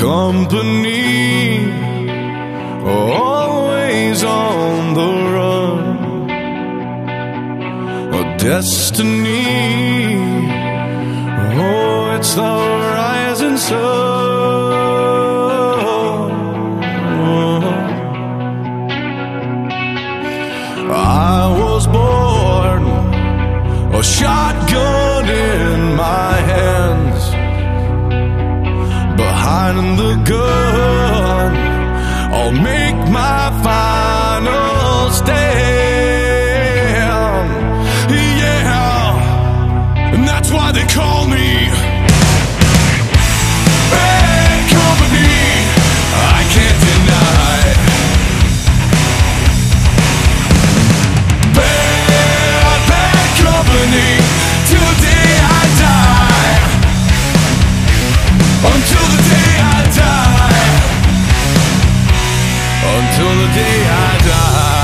company, always on the run. A destiny, oh, it's the rising sun. I was born, a shotgun in my hands. Behind the gun, I'll make my final stand. Yeah, and that's why they call me Bad Company. I can't deny bad company till the day I die. Until the day I die. Until the day I die.